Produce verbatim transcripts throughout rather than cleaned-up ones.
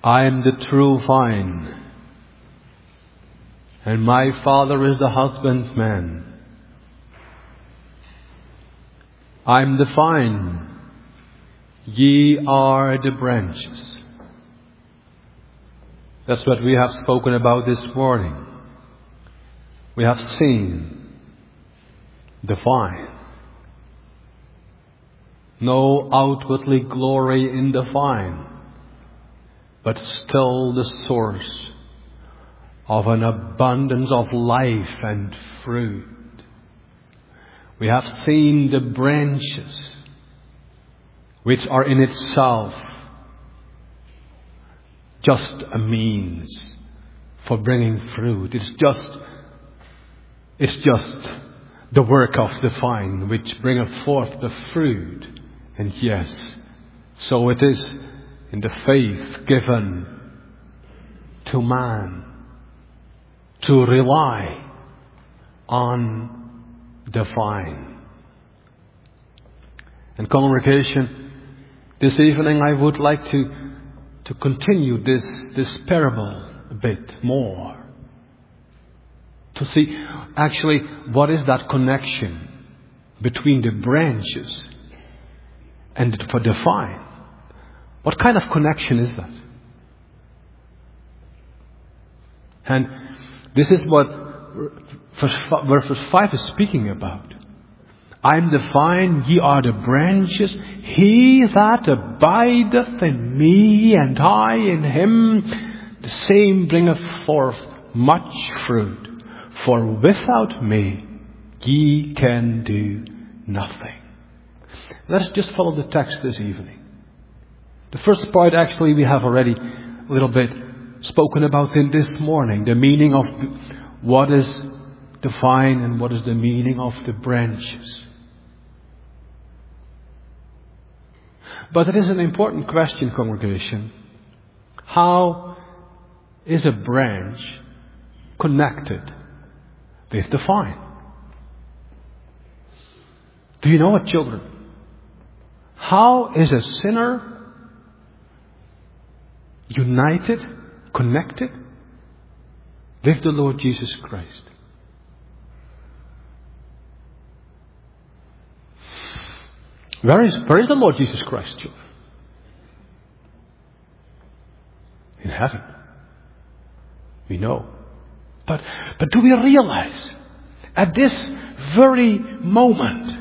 I am the true vine, and my Father is the husbandman. I am the vine, ye are the branches. That's what we have spoken about this morning. We have seen the vine. No outwardly glory in the vine, but still the source of an abundance of life and fruit. We have seen the branches, which are in itself just a means for bringing fruit. It's just, it's just the work of the vine which bringeth forth the fruit. And yes, so it is in the faith given to man to rely on the vine. And congregation, this evening I would like to, to continue this, this parable a bit more. To see actually what is that connection between the branches and for the vine. What kind of connection is that? And this is what verse five is speaking about. I am the vine, ye are the branches. He that abideth in me, and I in him, the same bringeth forth much fruit. For without me, ye can do nothing. Let us just follow the text this evening. The first part actually we have already a little bit spoken about in this morning. The meaning of what is the vine and what is the meaning of the branches. But it is an important question, congregation. How is a branch connected with the vine? Do you know it, children? How is a sinner united, connected with the Lord Jesus Christ? Where is, where is the Lord Jesus Christ, children? In heaven. We know. But, but do we realize at this very moment,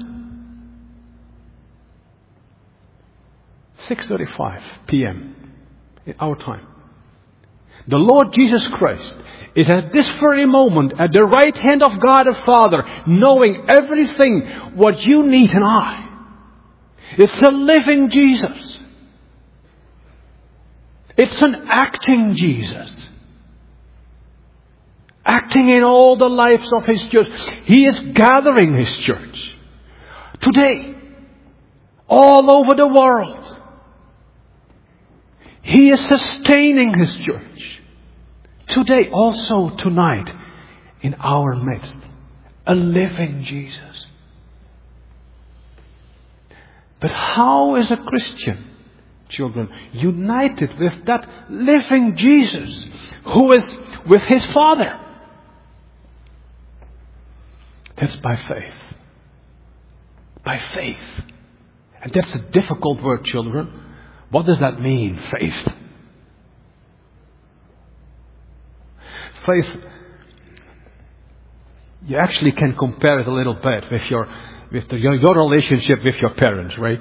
six thirty-five p.m. in our time, the Lord Jesus Christ is at this very moment at the right hand of God the Father, knowing everything what you need and I. It's a living Jesus. It's an acting Jesus. Acting in all the lives of His church. He is gathering His church. Today. All over the world. He is sustaining His church. Today, also tonight, in our midst. A living Jesus. But how is a Christian, children, united with that living Jesus who is with His Father? That's by faith. By faith. And that's a difficult word, children. What does that mean, faith? Faith, you actually can compare it a little bit with your with the, your, your relationship with your parents, right?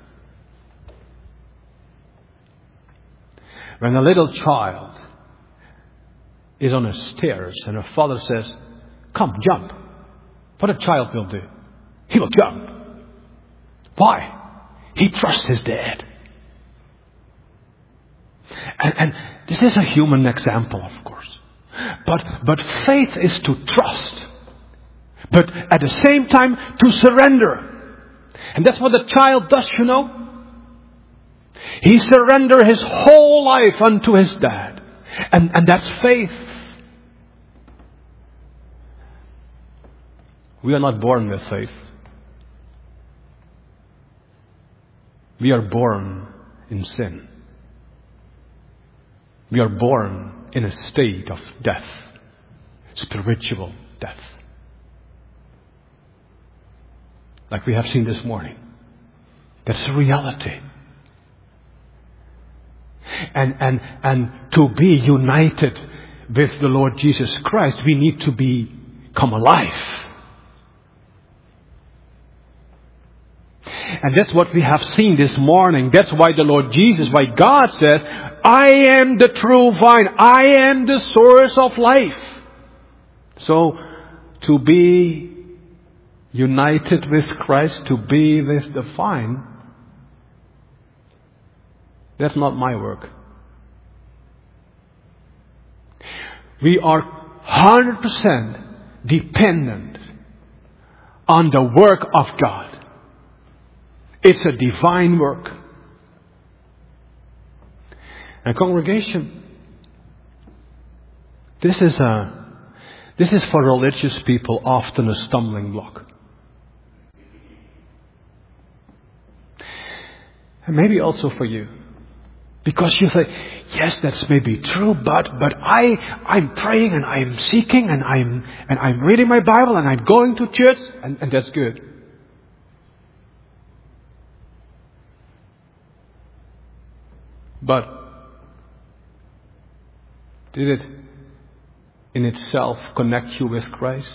When a little child is on the stairs and a father says, "Come, jump." What a child will do? He will jump. Why? He trusts his dad. And, and this is a human example, of course. But, but faith is to trust. But at the same time, to surrender. And that's what the child does, you know. He surrenders his whole life unto his dad. And, and that's faith. We are not born with faith. We are born in sin. We are born in a state of death. Spiritual death. Like we have seen this morning. That's a reality. And, and, and to be united with the Lord Jesus Christ, we need to become alive. And that's what we have seen this morning. That's why the Lord Jesus, why God said, I am the true vine. I am the source of life. So, to be united with Christ, to be with the vine, that's not my work. We are one hundred percent dependent on the work of God. It's a divine work. And congregation, this is a, this is for religious people often a stumbling block. And maybe also for you. Because you say, yes, that's maybe true, but but I I'm praying and I'm seeking and I'm and I'm reading my Bible and I'm going to church and, and that's good. But did it in itself connect you with Christ?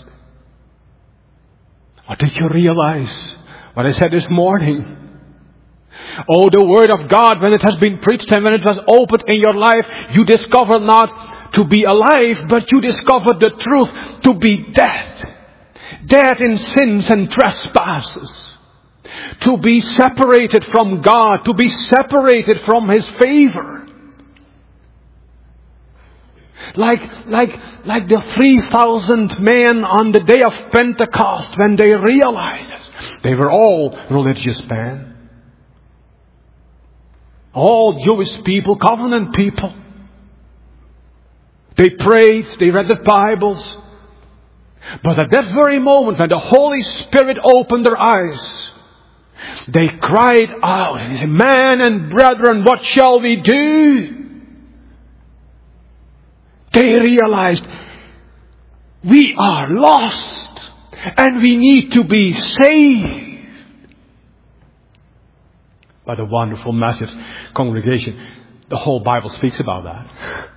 Or did you realize what I said this morning? Oh, the Word of God, when it has been preached and when it was opened in your life, you discover not to be alive, but you discover the truth to be dead. Dead in sins and trespasses. To be separated from God, to be separated from His favor. Like, like, like the three thousand men on the day of Pentecost when they realized it. They were all religious men. All Jewish people, covenant people. They prayed, they read the Bibles. But at that very moment when the Holy Spirit opened their eyes, they cried out and they said, "Man and brethren, what shall we do?" They realized, we are lost and we need to be saved. What a wonderful message, congregation. The whole Bible speaks about that.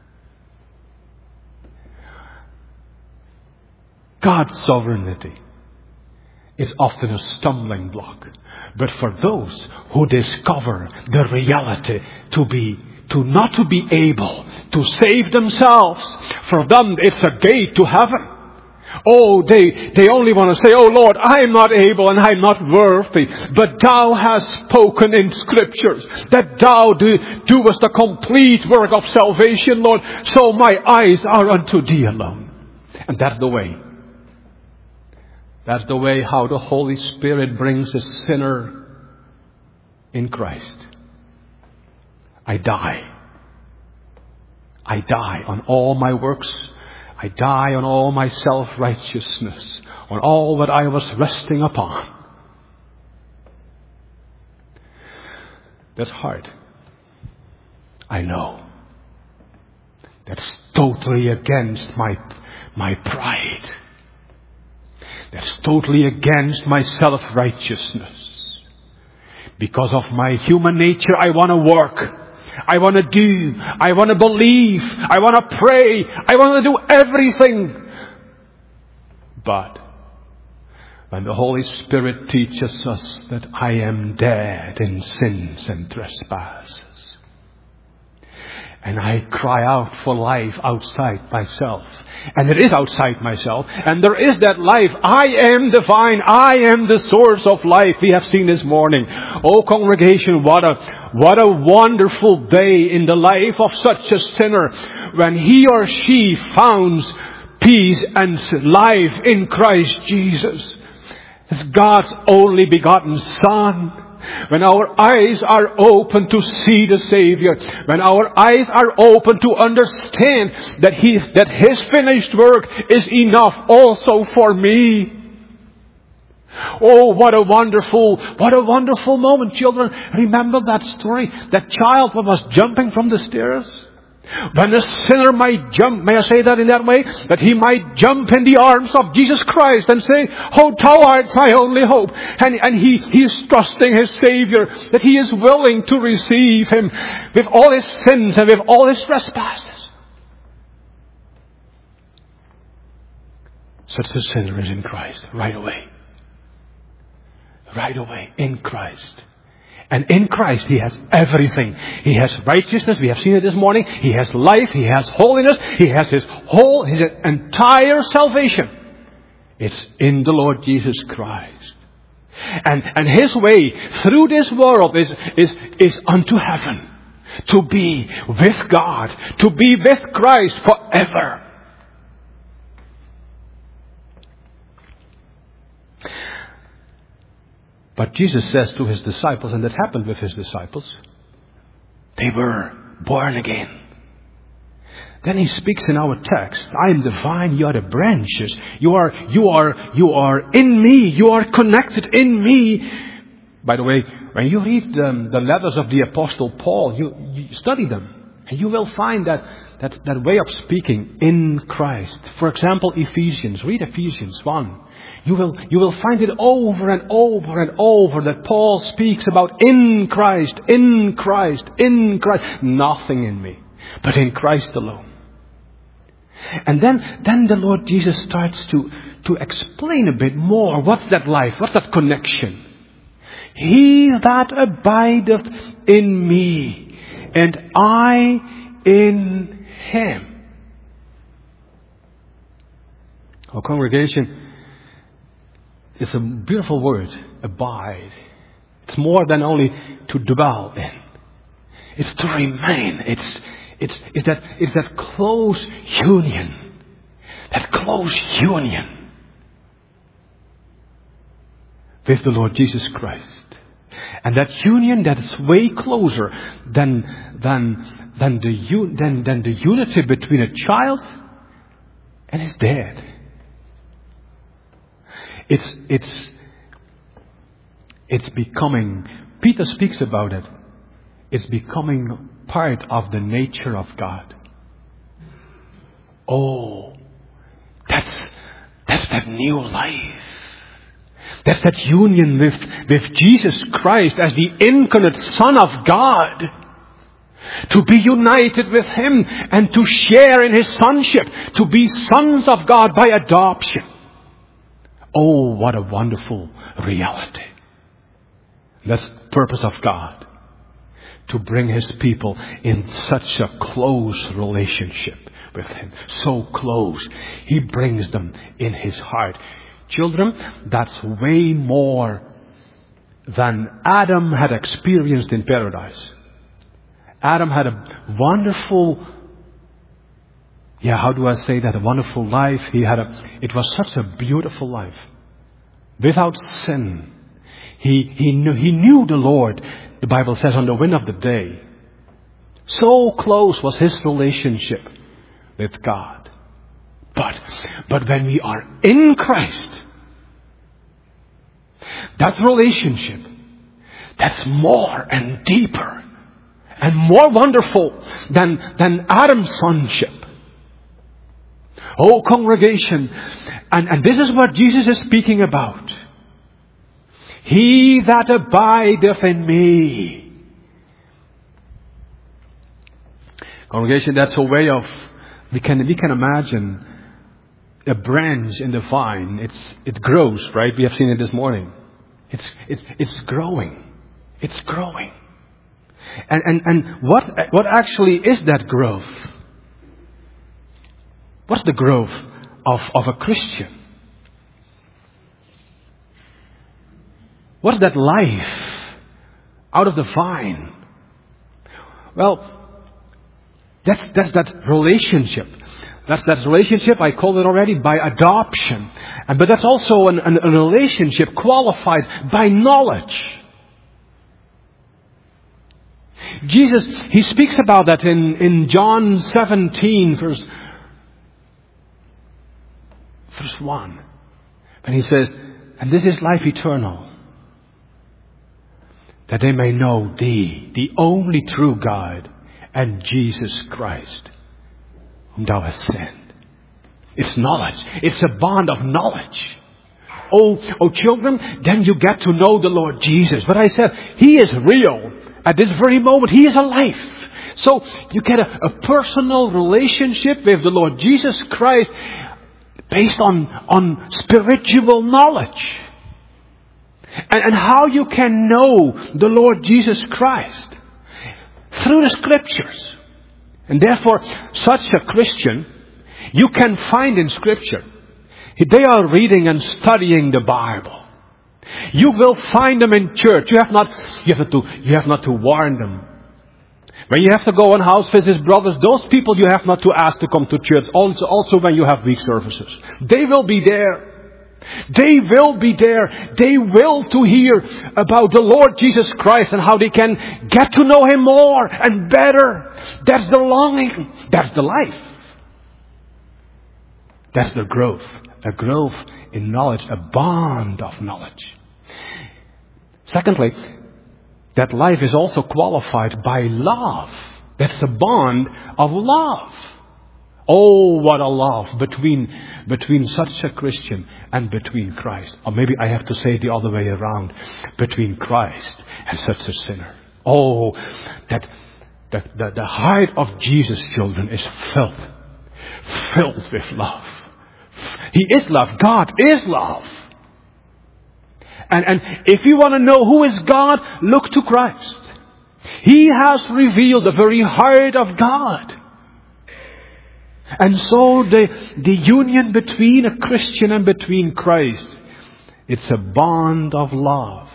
God's sovereignty is often a stumbling block. But for those who discover the reality to be, to not to be able to save themselves, for them it's a gate to heaven. Oh, they, they only want to say, "Oh Lord, I am not able and I am not worthy. But Thou hast spoken in Scriptures that Thou do, doest the complete work of salvation, Lord. So my eyes are unto Thee alone." And that's the way. That's the way how the Holy Spirit brings a sinner in Christ. I die. I die on all my works. I die on all my self-righteousness, on all that I was resting upon. That's hard. I know. That's totally against my, my pride. That's totally against my self-righteousness. Because of my human nature, I want to work. I want to do. I want to believe. I want to pray. I want to do everything. But when the Holy Spirit teaches us that I am dead in sins and trespasses, and I cry out for life outside myself, and it is outside myself, and there is that life. I am the vine. I am the source of life. We have seen this morning. Oh, congregation, what a what a wonderful day in the life of such a sinner when he or she founds peace and life in Christ Jesus. As God's only begotten Son. When our eyes are open to see the Savior, when our eyes are open to understand that He, that His finished work is enough also for me. Oh, what a wonderful, what a wonderful moment, children. Remember that story? That child who was jumping from the stairs? When a sinner might jump, may I say that in that way? That he might jump in the arms of Jesus Christ and say, "Oh, thou art my only hope." And, and he, he is trusting his Savior, that he is willing to receive him with all his sins and with all his trespasses. Such a sinner is in Christ right away. Right away, in Christ. And in Christ He has everything. He has righteousness. We have seen it this morning. He has life. He has holiness. He has His whole, His entire salvation. It's in the Lord Jesus Christ. And, and His way through this world is, is, is unto heaven. To be with God. To be with Christ forever. But Jesus says to His disciples, and that happened with His disciples, they were born again. Then He speaks in our text, "I am the vine, you are the branches. You are, you are, you are in me. You are connected in me." By the way, when you read the, the letters of the Apostle Paul, you, you study them. And you will find that, that, that way of speaking in Christ. For example, Ephesians. Read Ephesians one. You will, you will find it over and over and over that Paul speaks about in Christ, in Christ, in Christ. Nothing in me, but in Christ alone. And then, then the Lord Jesus starts to, to explain a bit more. What's that life? What's that connection? "He that abideth in me, and I in him." Our congregation, it's a beautiful word, abide. It's more than only to dwell in. It's to remain. It's, it's, it's that, it's that close union. That close union with the Lord Jesus Christ. And that union that is way closer than, than, than the, than, than the unity between a child and his dad. It's, it's, it's becoming, Peter speaks about it, it's becoming part of the nature of God. Oh, that's, that's that new life. That's that union with, with Jesus Christ as the incarnate Son of God. To be united with Him and to share in His sonship. To be sons of God by adoption. Oh, what a wonderful reality. That's the purpose of God. To bring His people in such a close relationship with Him. So close. He brings them in His heart. Children, that's way more than Adam had experienced in paradise. Adam had a wonderful, yeah, how do I say that? A wonderful life. He had a, it was such a beautiful life. Without sin. He, he knew, he knew the Lord, the Bible says, on the wind of the day. So close was his relationship with God. But, but when we are in Christ, that relationship, that's more and deeper and more wonderful than, than Adam's sonship. Oh, congregation, and, and this is what Jesus is speaking about. "He that abideth in me." Congregation, that's a way of, we can, we can imagine a branch in the vine. It's, it grows, right? We have seen it this morning. It's, it's, it's growing. It's growing. And, and, and what, what actually is that growth? What's the growth of, of a Christian? What's that life out of the vine? Well, that's, that's that relationship. That's that relationship, I called it already, by adoption. And, but that's also an, an, a relationship qualified by knowledge. Jesus, He speaks about that in, in John seventeen, verse, verse one. And He says, "And this is life eternal, that they may know Thee, the only true God, and Jesus Christ, whom thou hast sent. It's knowledge. It's a bond of knowledge. Oh, oh children, then you get to know the Lord Jesus. But I said, He is real. At this very moment, He is alive. So you get a, a personal relationship with the Lord Jesus Christ based on, on spiritual knowledge. And, and how you can know the Lord Jesus Christ? Through the Scriptures. And therefore, such a Christian, you can find in Scripture, they are reading and studying the Bible. You will find them in church. You have not, you have to, you have not to warn them. When you have to go on house visits, brothers, those people you have not to ask to come to church. Also, also when you have week services. They will be there. They will be there. They will to hear about the Lord Jesus Christ and how they can get to know Him more and better. That's the longing. That's the life. That's the growth. A growth in knowledge. A bond of knowledge. Secondly, that life is also qualified by love. That's a bond of love. Oh, what a love between, between such a Christian and between Christ. Or maybe I have to say it the other way around. Between Christ and such a sinner. Oh, that, that, that the heart of Jesus' children is filled. Filled with love. He is love. God is love. And, and if you want to know who is God, look to Christ. He has revealed the very heart of God. And so the, the union between a Christian and between Christ, it's a bond of love.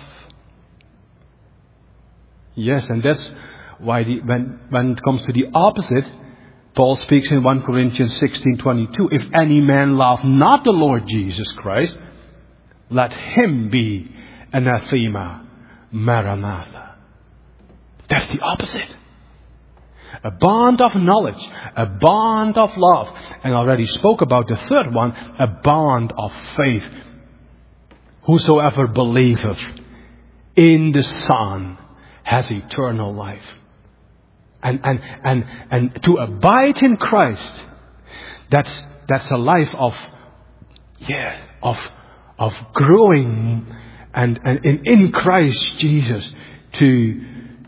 Yes, and that's why the, when, when it comes to the opposite, Paul speaks in First Corinthians sixteen twenty-two. If any man love not the Lord Jesus Christ, let him be anathema, maranatha. That's the opposite. A bond of knowledge, a bond of love. And I already spoke about the third one, a bond of faith. Whosoever believeth in the Son has eternal life. And and and and to abide in Christ, that's that's a life of yeah, of of growing and, and in, in Christ Jesus to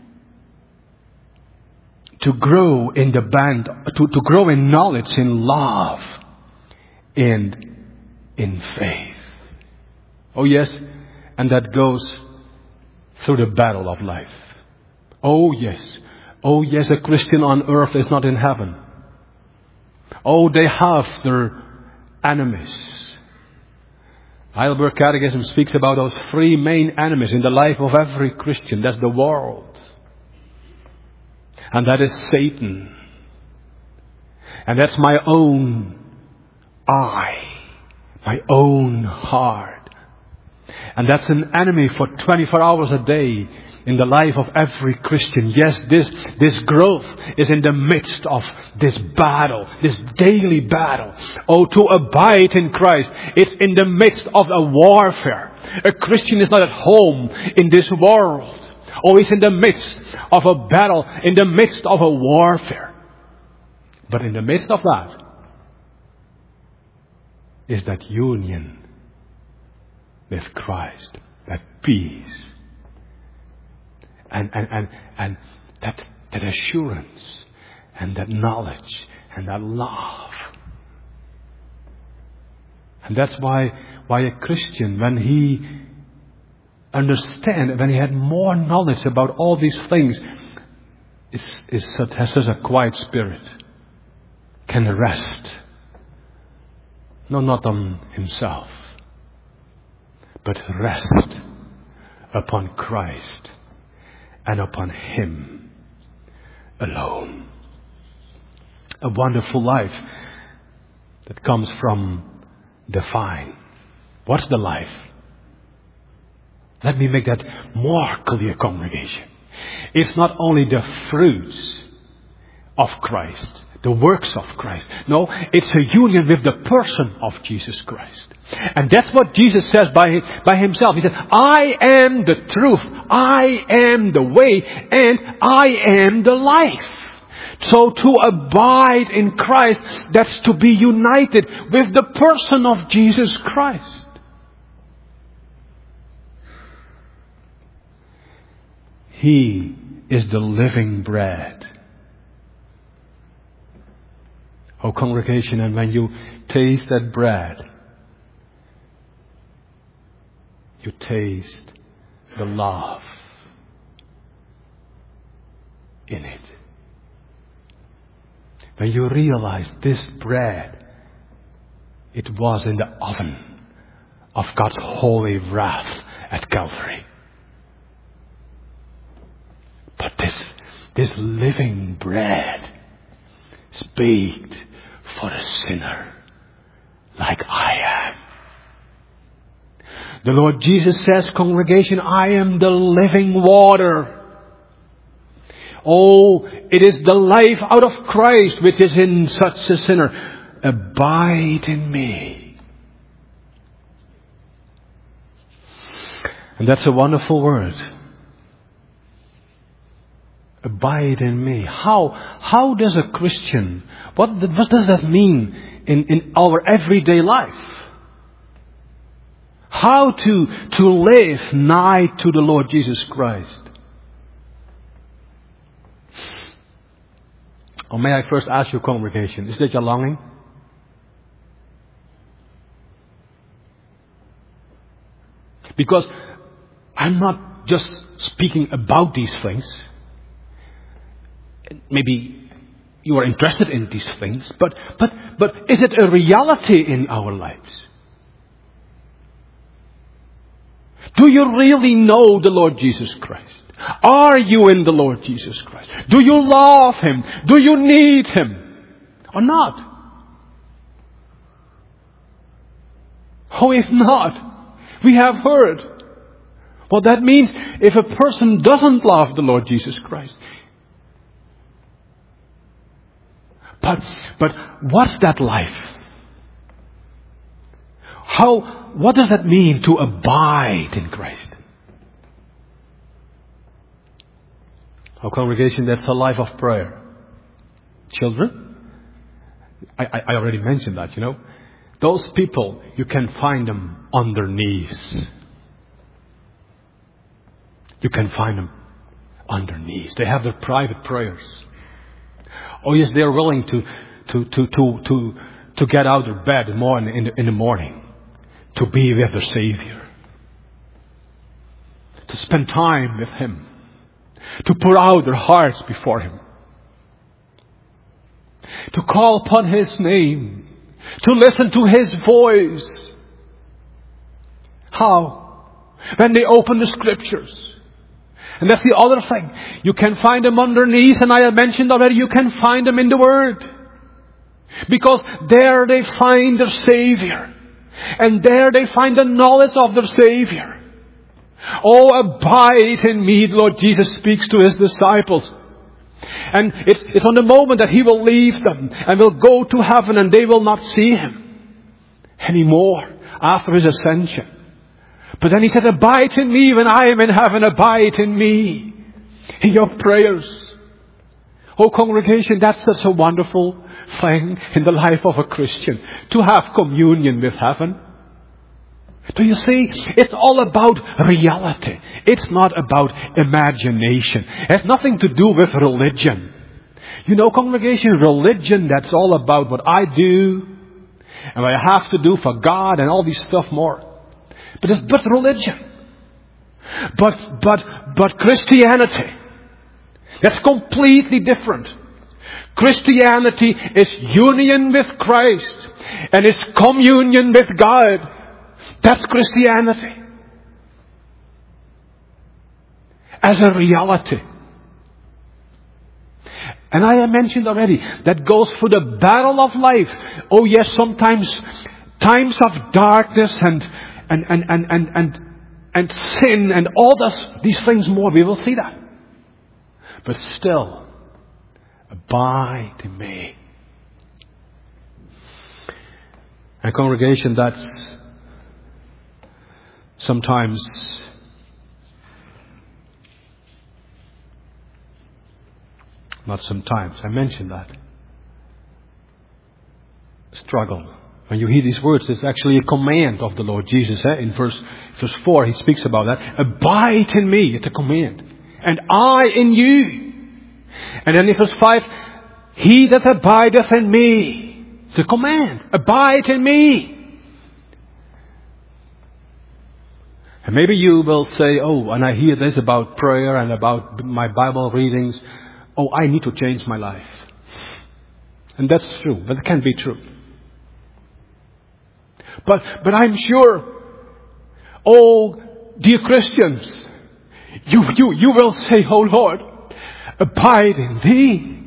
to grow in the band, to, to grow in knowledge, in love, and in faith. Oh yes, and that goes through the battle of life. Oh yes, oh yes, a Christian on earth is not in heaven. Oh, they have their enemies. Heidelberg Catechism speaks about those three main enemies in the life of every Christian. That's the world. And that is Satan. And that's my own I. My own heart. And that's an enemy for twenty-four hours a day in the life of every Christian. Yes, this, this growth is in the midst of this battle, this daily battle. Oh, to abide in Christ, it's in the midst of a warfare. A Christian is not at home in this world. Oh, he's in the midst of a battle, in the midst of a warfare. But in the midst of that is that union with Christ, that peace. And, and, and, and that, that assurance and that knowledge and that love. And that's why, why a Christian, when he understands, when he had more knowledge about all these things, is, is such, has such a quiet spirit, can rest. No, not on himself, but rest upon Christ. And upon Him alone. A wonderful life that comes from the vine. What's the life? Let me make that more clear, congregation. It's not only the fruits of Christ, the works of Christ. No, it's a union with the person of Jesus Christ. And that's what Jesus says by, by Himself. He said, I am the truth, I am the way, and I am the life. So to abide in Christ, that's to be united with the person of Jesus Christ. He is the living bread. Oh, congregation, and when you taste that bread, you taste the love in it. When you realize this bread, it was in the oven of God's holy wrath at Calvary. But this, this living bread is baked for a sinner like I am. The Lord Jesus says, congregation, I am the living water. Oh, it is the life out of Christ which is in such a sinner. Abide in me. And that's a wonderful word. Abide in me. How, how does a Christian, what, what does that mean in, in our everyday life? How to, to live nigh to the Lord Jesus Christ? Or may I first ask you, congregation, is that your longing? Because I'm not just speaking about these things. Maybe you are interested in these things, but, but, but is it a reality in our lives? Do you really know the Lord Jesus Christ? Are you in the Lord Jesus Christ? Do you love Him? Do you need Him? Or not? Oh, if not, we have heard what that means if a person doesn't love the Lord Jesus Christ. But, but what's that life? How, what does that mean to abide in Christ? Our congregation, that's a life of prayer. Children, I, I, I already mentioned that, you know. Those people, you can find them on their knees. You can find them on their knees. They have their private prayers. Oh yes, they are willing to to to to to, to get out of bed in the, in the morning to be with their Savior, to spend time with Him, to pour out their hearts before Him, to call upon His name, to listen to His voice. How? When they open the Scriptures. And that's the other thing. You can find them on their knees, and I have mentioned already, you can find them in the Word. Because there they find their Savior. And there they find the knowledge of their Savior. Oh, abide in me, the Lord Jesus speaks to His disciples. And it's, it's on the moment that He will leave them and will go to heaven, and they will not see Him anymore after His ascension. But then He said, abide in me when I am in heaven. Abide in me in your prayers. Oh, congregation, that's such a wonderful thing in the life of a Christian, to have communion with heaven. Do you see? It's all about reality. It's not about imagination. It has nothing to do with religion. You know, congregation, religion, that's all about what I do and what I have to do for God and all these stuff more. But it's but religion. But, but, but Christianity, that's completely different. Christianity is union with Christ and is communion with God. That's Christianity. As a reality. And I have mentioned already, that goes for the battle of life. Oh yes, sometimes times of darkness and and and and and and, and sin and all this, these things more, we will see that. But still, abide in me. And congregation, that's sometimes Not sometimes. I mentioned that. Struggle. When you hear these words, it's actually a command of the Lord Jesus. Eh? In verse, verse four, he speaks about that. Abide in me. It's a command. And I in you. And then in verse five, he that abideth in me. It's a command. Abide in me. And maybe you will say, oh, and I hear this about prayer and about my Bible readings. Oh, I need to change my life. And that's true. That can be true. But, but I'm sure, oh, dear Christians, you, you, you will say, oh Lord, abide in thee.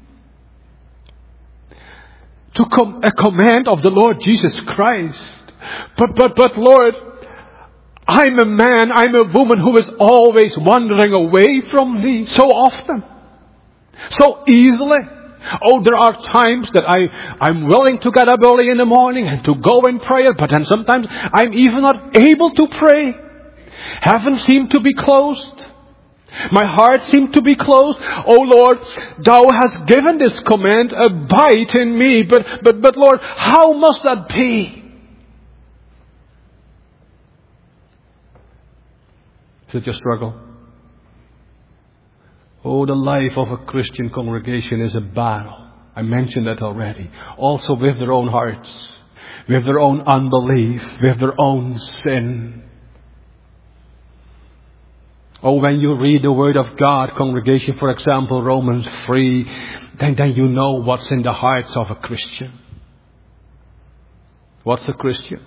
To com- a command of the Lord Jesus Christ. But, but, but Lord, I'm a man, I'm a woman who is always wandering away from thee so often. So easily. Oh, there are times that I, I'm willing to get up early in the morning and to go in prayer, but then sometimes I'm even not able to pray. Heaven seemed to be closed. My heart seemed to be closed. Oh Lord, thou hast given this command, abide in me. But, but, but Lord, how must that be? Is it your struggle? Oh, the life of a Christian congregation is a battle. I mentioned that already. Also with their own hearts, with their own unbelief, with their own sin. Oh, when you read the Word of God, congregation, for example, Romans three, then, then you know what's in the hearts of a Christian. What's a Christian?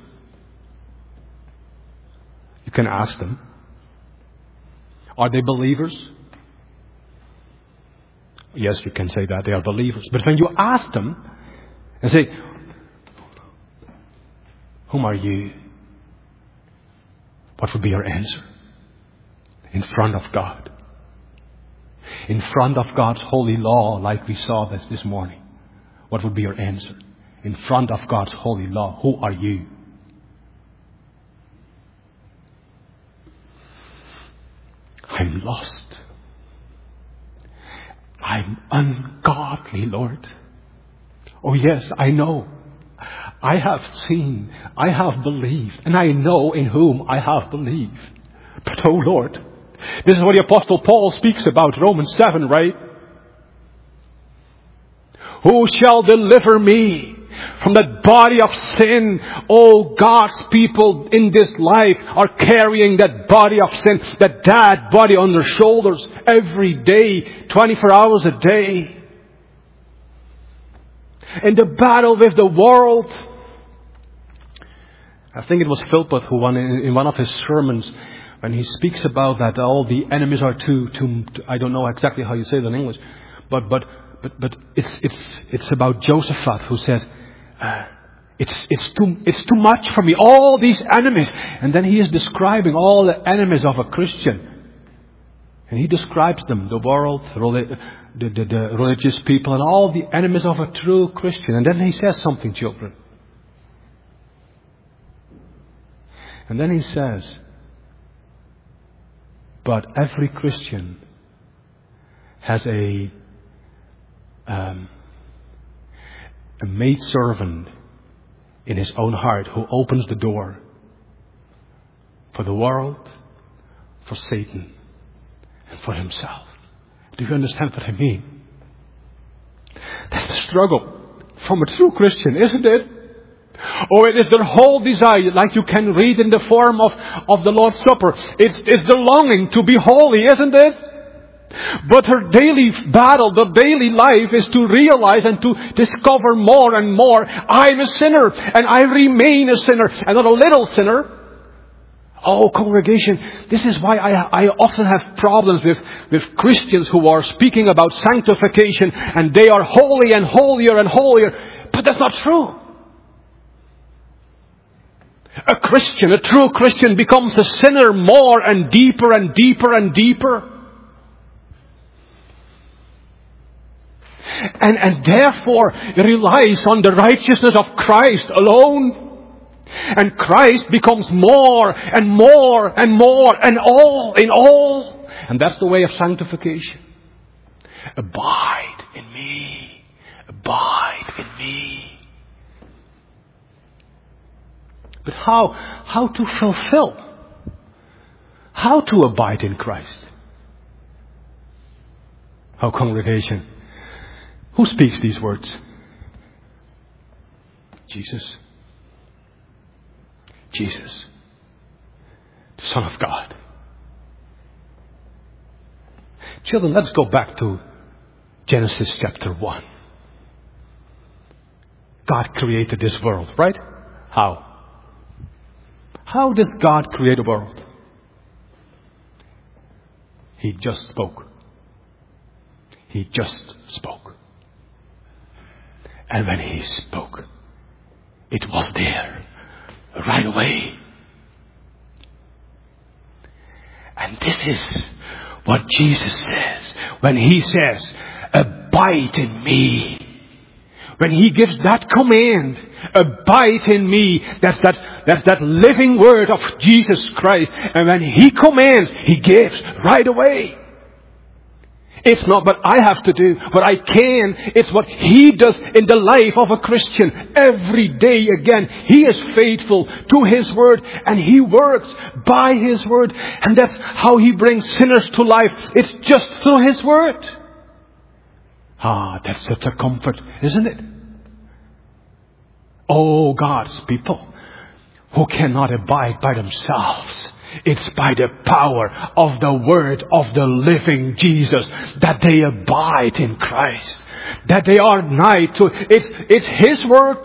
You can ask them. Are they believers? Yes, you can say that they are believers. But when you ask them and say, whom are you? What would be your answer? In front of God. In front of God's holy law, like we saw this this morning. What would be your answer? In front of God's holy law, who are you? I'm lost. I'm ungodly, Lord. Oh yes, I know. I have seen, I have believed, and I know in whom I have believed. But oh Lord, this is what the Apostle Paul speaks about, Romans seven, right? Who shall deliver me from that body of sin? Oh, God's people in this life are carrying that body of sin, that dead body on their shoulders every day, twenty-four hours a day. In the battle with the world. I think it was Philpott who won in, in one of his sermons, when he speaks about that all the enemies are too, too, too I don't know exactly how you say it in English, but, but, but, but it's, it's, it's about Josaphat who said, Uh, it's, it's too, it's too much for me. All these enemies. And then he is describing all the enemies of a Christian. And he describes them, the world, the, the, the religious people, and all the enemies of a true Christian. And then he says something, children. And then he says, but every Christian has a, um, a maidservant in his own heart who opens the door for the world, for Satan, and for himself. Do you understand what I mean? That's the struggle from a true Christian, isn't it? Or it is their whole desire, like you can read in the form of, of the Lord's Supper. It's, it's the longing to be holy, isn't it? But her daily battle, the daily life is to realize and to discover more and more, I'm a sinner and I remain a sinner and not a little sinner. Oh, congregation, this is why I, I often have problems with, with Christians who are speaking about sanctification and they are holy and holier and holier. But that's not true. A Christian, a true Christian becomes a sinner more and deeper and deeper and deeper. And, and therefore relies on the righteousness of Christ alone. And Christ becomes more and more and more and all in all. And that's the way of sanctification. Abide in me. Abide in me. But how, how to fulfill? How to abide in Christ? Our congregation, who speaks these words? Jesus. Jesus, the Son of God. Children, let's go back to Genesis chapter one. God created this world, right? How? How does God create a world? He just spoke. He just spoke. And when He spoke, it was there right away. And this is what Jesus says when He says, abide in me. When He gives that command, abide in me, that's that, that's that living word of Jesus Christ. And when He commands, He gives right away. It's not what I have to do, what I can. It's what He does in the life of a Christian every day again. He is faithful to His word and He works by His word. And that's how He brings sinners to life. It's just through His word. Ah, that's such a comfort, isn't it? Oh, God's people who cannot abide by themselves. It's by the power of the word of the living Jesus that they abide in Christ. That they are nigh to. It's, it's His work.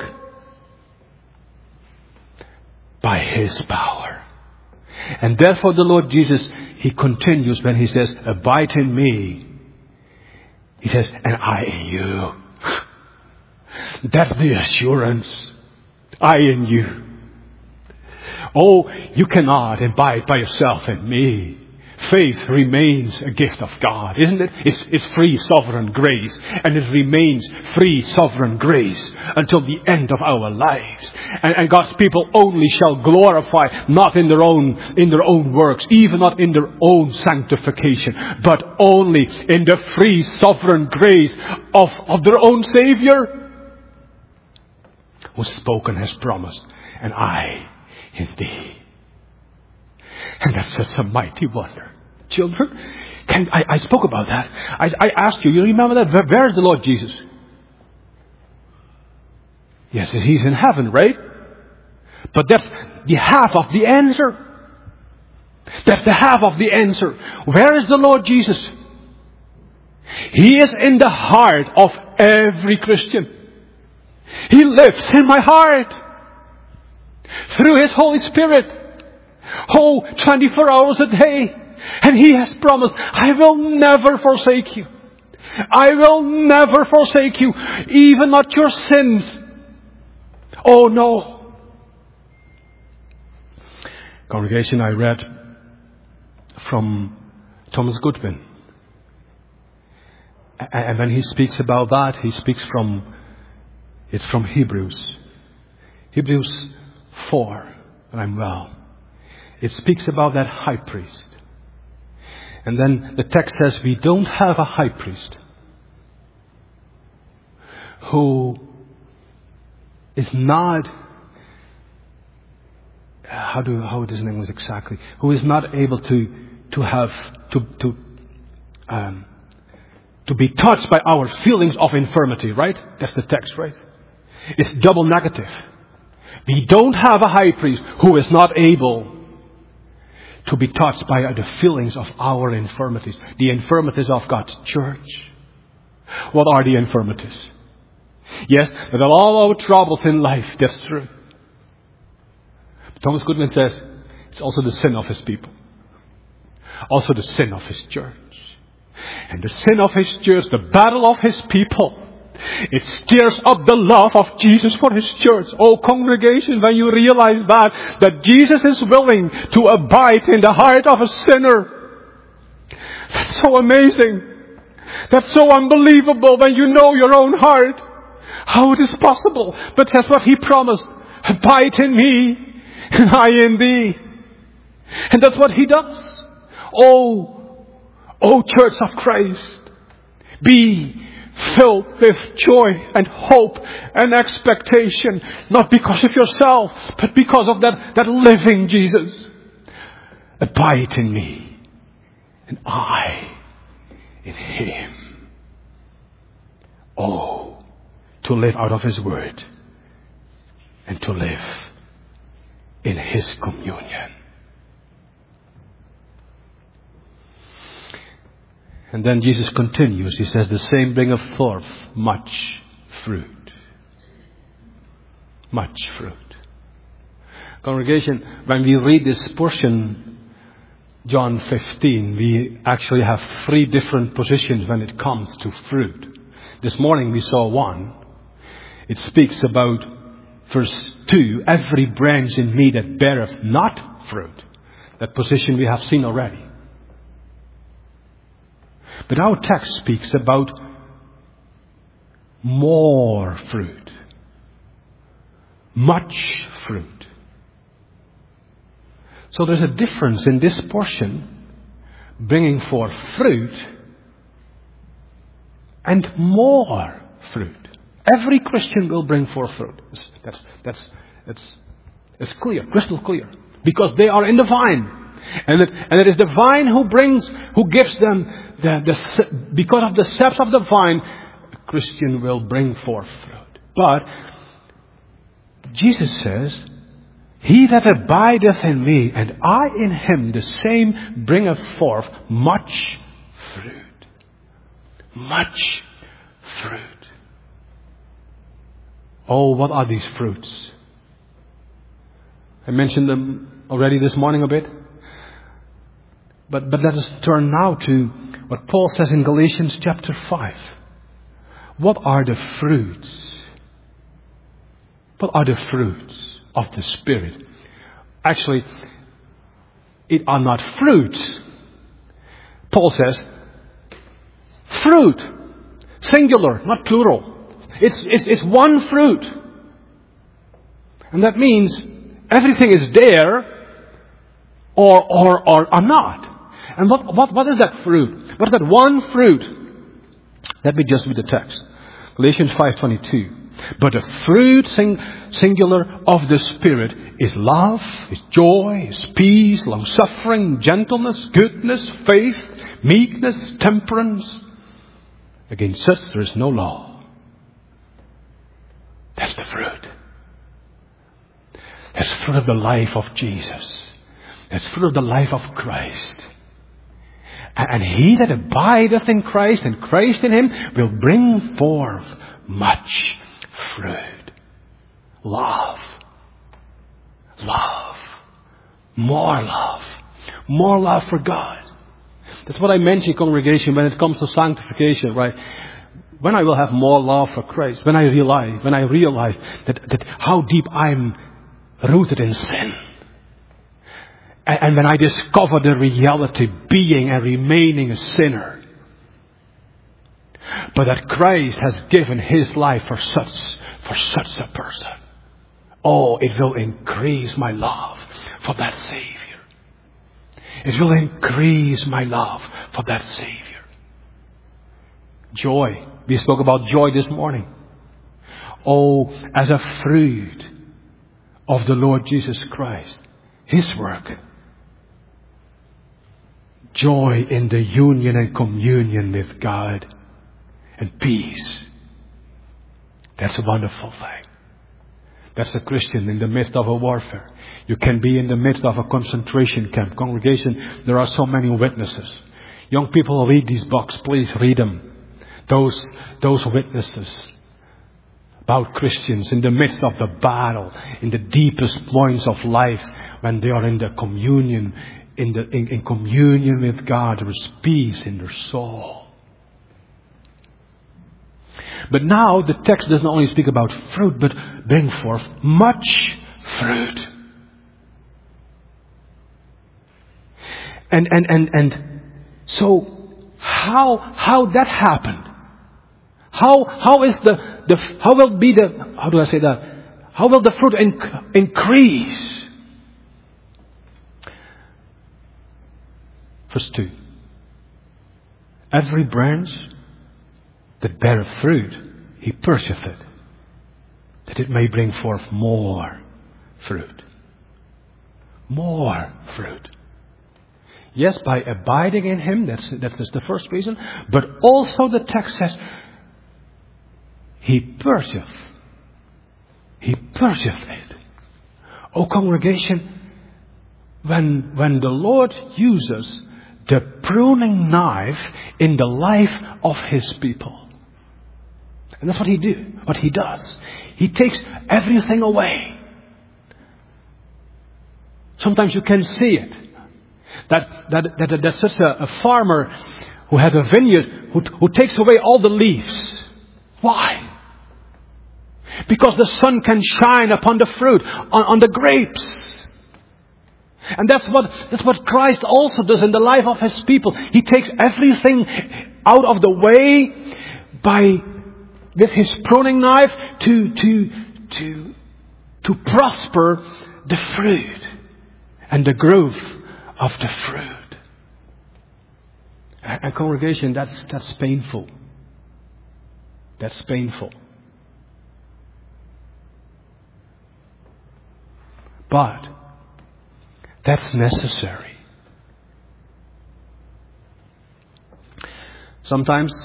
By His power. And therefore the Lord Jesus, He continues when He says, abide in me. He says, and I in you. That's the assurance. I in you. Oh, you cannot abide by yourself in me. Faith remains a gift of God, isn't it? It's, it's free sovereign grace. And it remains free sovereign grace until the end of our lives. And, and God's people only shall glorify, not in their own, in their own works, even not in their own sanctification, but only in the free sovereign grace of, of their own Savior, who spoken has promised, and I in thee. And that's such a mighty wonder. Children, can, I, I spoke about that. I, I asked you, you remember that? Where, where is the Lord Jesus? Yes, He's in heaven, right? But that's the half of the answer. That's the half of the answer. Where is the Lord Jesus? He is in the heart of every Christian. He lives in my heart. Through His Holy Spirit. Oh, twenty-four hours a day. And He has promised, I will never forsake you. I will never forsake you. Even not your sins. Oh no. Congregation, I read from Thomas Goodwin. And when he speaks about that, he speaks from, it's from Hebrews. Hebrews four, and I'm well. It speaks about that high priest. And then the text says we don't have a high priest who is not, how do how it is in English exactly, who is not able to to have to to um, to be touched by our feelings of infirmity, right? That's the text, right? It's double negative. We don't have a high priest who is not able to be touched by the feelings of our infirmities. The infirmities of God's church. What are the infirmities? Yes, that are all our troubles in life. That's true. But Thomas Goodwin says it's also the sin of His people. Also the sin of His church. And the sin of His church, the battle of His people, it stirs up the love of Jesus for His church. Oh, congregation, when you realize that, that Jesus is willing to abide in the heart of a sinner, that's so amazing. That's so unbelievable when you know your own heart. How it is possible. But that's what He promised. Abide in me, and I in thee. And that's what He does. Oh, oh, church of Christ. Be filled with joy and hope and expectation, not because of yourselves, but because of that, that living Jesus. Abide in me, and I in Him. Oh, to live out of His Word and to live in His communion. And then Jesus continues. He says, the same bringeth forth much fruit. Much fruit. Congregation, when we read this portion, John fifteen, we actually have three different positions when it comes to fruit. This morning we saw one. It speaks about verse two, every branch in me that beareth not fruit. That position we have seen already. But our text speaks about more fruit. Much fruit. So there's a difference in this portion, bringing forth fruit and more fruit. Every Christian will bring forth fruit. That's, that's, that's, it's clear, crystal clear. Because they are in the vine. And it, and it is the vine who brings, who gives them, the, the, because of the steps of the vine, a Christian will bring forth fruit. But Jesus says, he that abideth in me, and I in him, the same bringeth forth much fruit. Much fruit. Oh, what are these fruits? I mentioned them already this morning a bit. But, but let us turn now to what Paul says in Galatians chapter five. What are the fruits? What are the fruits of the Spirit? Actually, it are not fruits. Paul says, fruit. Singular, not plural. It's, it's, it's one fruit. And that means everything is there or, or, or, or not. And what, what, what is that fruit? What is that one fruit? Let me just read the text. Galatians five twenty-two. But the fruit sing, singular of the Spirit is love, is joy, is peace, long-suffering, gentleness, goodness, faith, meekness, temperance. Against such there is no law. That's the fruit. That's fruit of the life of Jesus. That's fruit of the life of Christ. And he that abideth in Christ and Christ in him will bring forth much fruit. Love. Love. More love. More love for God. That's what I mentioned, congregation, when it comes to sanctification, right? When I will have more love for Christ, when I realize, when I realize that, that how deep I'm rooted in sin. And, and when I discover the reality being and remaining a sinner. But that Christ has given his life for such, for such a person. Oh, it will increase my love for that Savior. It will increase my love for that Savior. Joy. We spoke about joy this morning. Oh, as a fruit of the Lord Jesus Christ. His work. Joy in the union and communion with God. And peace. That's a wonderful thing. That's a Christian in the midst of a warfare. You can be in the midst of a concentration camp. Congregation, there are so many witnesses. Young people, read these books. Please read them. Those, those witnesses about Christians in the midst of the battle, in the deepest points of life, when they are in the communion, in the in, in communion with God, there is peace in their soul. But now the text doesn't only speak about fruit, but bring forth much fruit. And and and and so how how that happened? How how is the, the how will be the how do I say that? How will the fruit inc- increase? Verse two. Every branch that beareth fruit, He purgeth it, that it may bring forth more fruit. More fruit. Yes, by abiding in Him, that's, that's the first reason. But also the text says, He purgeth. He purgeth it. Oh, congregation, when, when the Lord uses the pruning knife in the life of His people, and that's what He do, what He does. He takes everything away. Sometimes you can see it. That, that, that, that's such a, a farmer who has a vineyard who, who takes away all the leaves. Why? Because the sun can shine upon the fruit, on, on the grapes. And that's what, that's what Christ also does in the life of His people. He takes everything out of the way by, with His pruning knife to, to, to, to prosper the fruit and the growth of the fruit. And congregation, that's, that's painful. That's painful. But that's necessary. Sometimes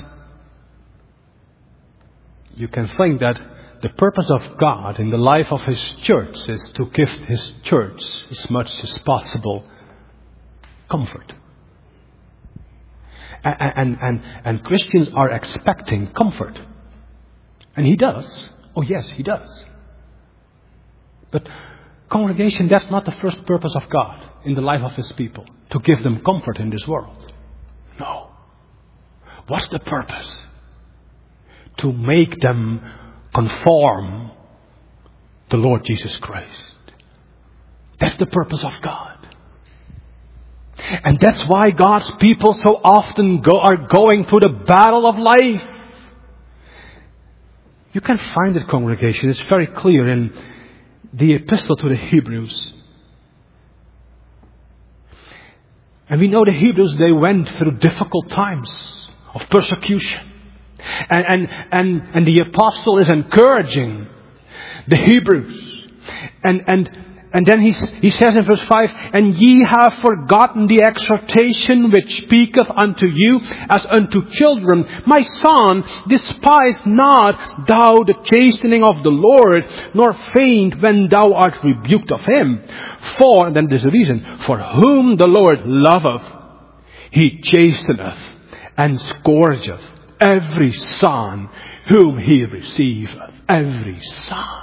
you can think that the purpose of God in the life of His church is to give His church as much as possible comfort. And, and, and, and Christians are expecting comfort. And He does. Oh yes, He does. But congregation, that's not the first purpose of God in the life of His people. To give them comfort in this world. No. What's the purpose? To make them conform to Lord Jesus Christ. That's the purpose of God. And that's why God's people so often go, are going through the battle of life. You can find it, congregation. It's very clear in the epistle to the Hebrews. And we know the Hebrews, they went through difficult times of persecution. And, and, and, and the apostle is encouraging the Hebrews. And, and, and then he, he says in verse five, and ye have forgotten the exhortation which speaketh unto you as unto children. My son, despise not thou the chastening of the Lord, nor faint when thou art rebuked of Him. For, and then there's a reason, for whom the Lord loveth, He chasteneth and scourgeth every son whom He receiveth. Every son.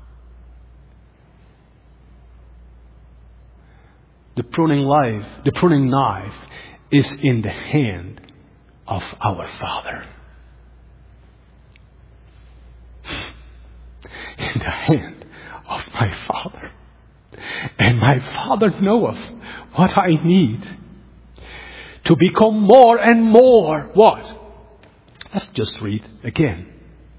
The pruning life, the pruning knife is in the hand of our Father. In the hand of my Father. And my Father knoweth what I need to become more and more what? Let's just read again.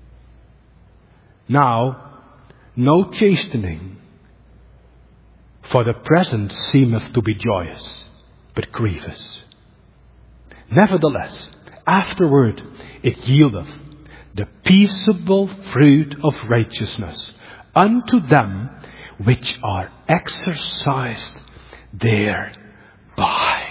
Now, no chastening for the present seemeth to be joyous, but grievous. Nevertheless, afterward it yieldeth the peaceable fruit of righteousness unto them which are exercised thereby.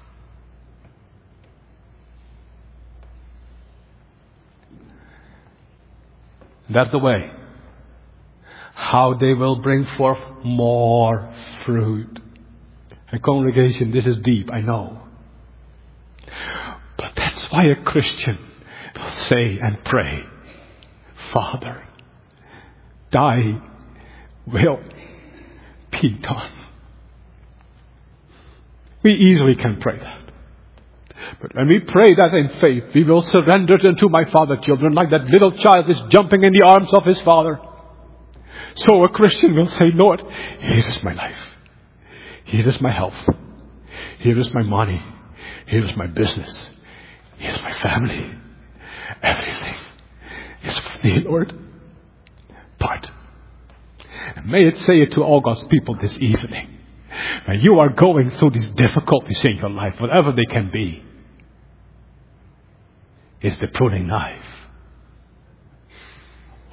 That's the way. How they will bring forth more fruit. And congregation, this is deep, I know. But that's why a Christian will say and pray, Father, thy will be done. We easily can pray that. But when we pray that in faith, we will surrender it unto my Father, children, like that little child is jumping in the arms of his Father. So a Christian will say, Lord, here is my life. Here is my health. Here is my money. Here is my business. Here is my family. Everything is for thee, Lord. But, and may it say it to all God's people this evening. When you are going through these difficulties in your life, whatever they can be, is the pruning knife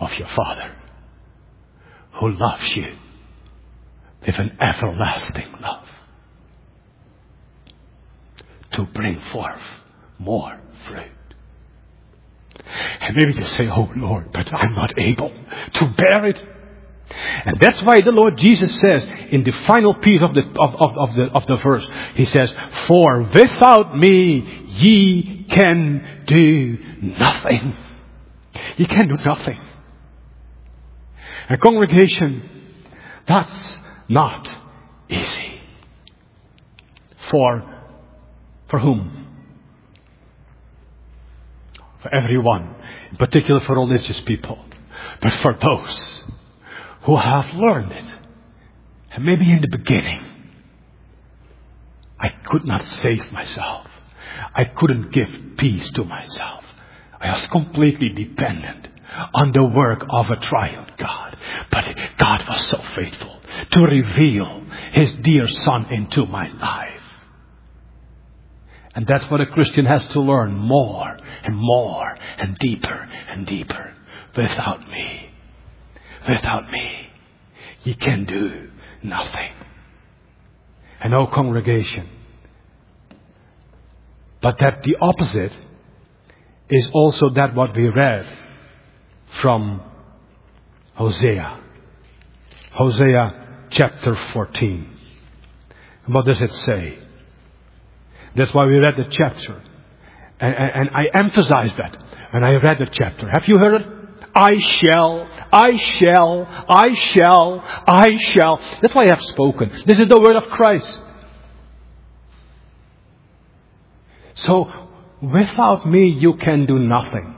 of your Father who loves you with an everlasting love to bring forth more fruit. And maybe you say, oh Lord, but I'm not able to bear it. And that's why the Lord Jesus says in the final piece of the, of, of, of the, of the verse, He says, for without me ye can do nothing. You can do nothing. And congregation, that's not easy. For, for whom? For everyone, in particular for religious people, but for those who have learned it. And maybe in the beginning, I could not save myself. I couldn't give peace to myself. I was completely dependent on the work of a triune God. But God was so faithful to reveal His dear Son into my life. And that's what a Christian has to learn more and more and deeper and deeper. Without me, without me, ye can do nothing. And no congregation. But that the opposite is also that what we read from Hosea. Hosea chapter fourteen. What does it say? That's why we read the chapter. And, and, and I emphasize that. And I read the chapter. Have you heard it? I shall, I shall, I shall, I shall. That's why I have spoken. This is the word of Christ. So, without me you can do nothing.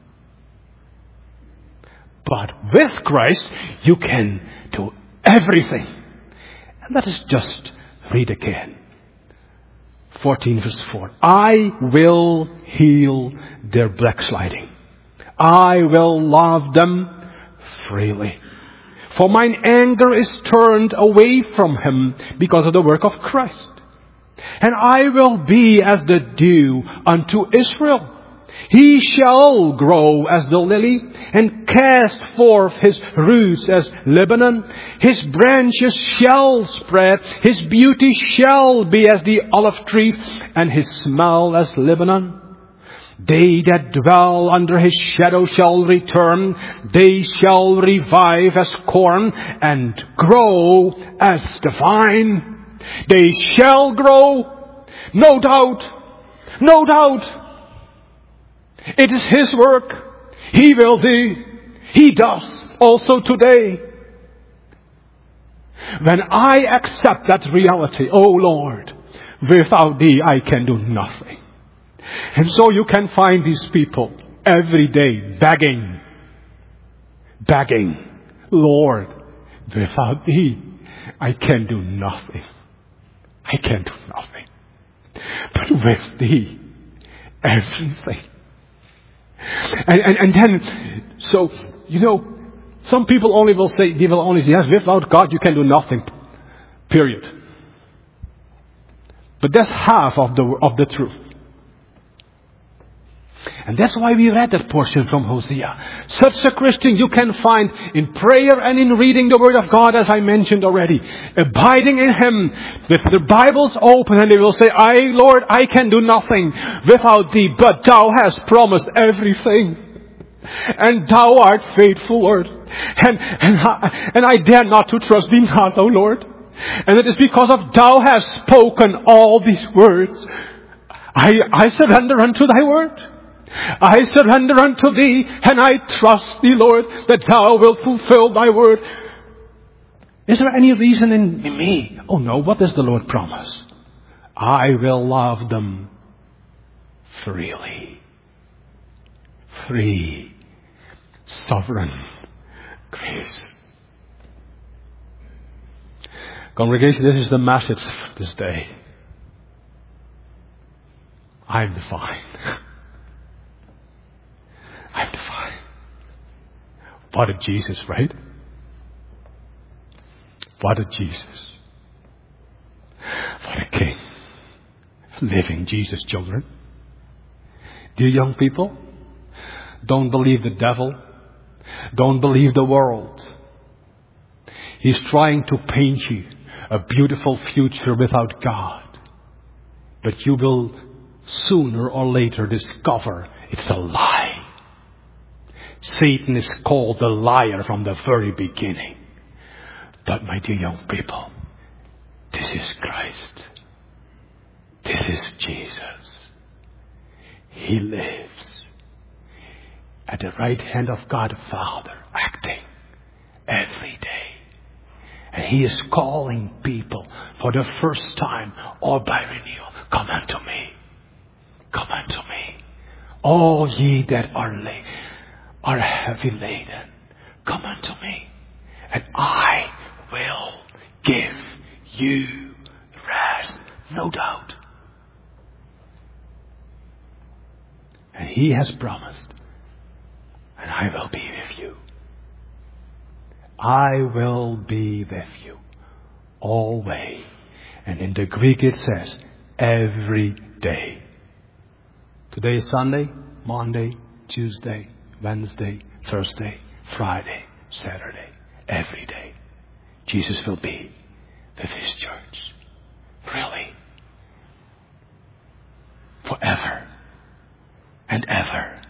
But with Christ you can do everything. And let us just read again. fourteen verse four. I will heal their backsliding. I will love them freely. For mine anger is turned away from him because of the work of Christ. And I will be as the dew unto Israel. He shall grow as the lily and cast forth his roots as Lebanon. His branches shall spread. His beauty shall be as the olive tree and his smell as Lebanon. They that dwell under his shadow shall return. They shall revive as corn and grow as the vine. They shall grow, no doubt, no doubt. It is His work. He will do. He does also today. When I accept that reality, oh Lord, without Thee I can do nothing. And so you can find these people every day begging, begging, Lord, without Thee I can do nothing. I can do nothing. But with Thee, everything. And, and, and then, so, you know, some people only will say, they will only say, yes, without God you can do nothing. Period. But that's half of the, of the truth. And that's why we read that portion from Hosea. Such a Christian you can find in prayer and in reading the Word of God, as I mentioned already. Abiding in Him with the Bibles open, and they will say, I, Lord, I can do nothing without Thee, but Thou hast promised everything. And Thou art faithful, Lord. And, and, I, and I dare not to trust Thee not, O Lord. And it is because of Thou hast spoken all these words. I, I surrender unto Thy Word. I surrender unto Thee, and I trust Thee, Lord, that Thou wilt fulfill Thy word. Is there any reason in me? Oh no, what does the Lord promise? I will love them freely. Free, sovereign grace. Congregation, this is the message this day. I am the vine. I'm the vine. What a Jesus, right? What a Jesus. What a King. Living Jesus, children. Dear young people, don't believe the devil Don't believe the world. He's trying to paint you a beautiful future without God. But you will sooner or later discover it's a lie. Satan is called the liar from the very beginning. But my dear young people, this is Christ. This is Jesus. He lives at the right hand of God the Father, acting every day. And He is calling people for the first time or by renewal. Come unto me. Come unto me. All ye that are la- are heavy laden. Come unto me. And I will give you rest. No doubt. And He has promised. And I will be with you. I will be with you always. And in the Greek it says, every day. Today is Sunday, Monday, Tuesday, Wednesday, Thursday, Friday, Saturday. Every day. Jesus will be with His church. Really. Forever and ever.